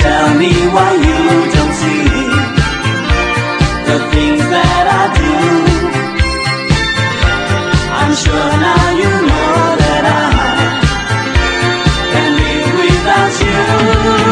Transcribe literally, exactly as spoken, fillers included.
Tell me why you don't see the things that I do. I'm sure now you know that I can live without you.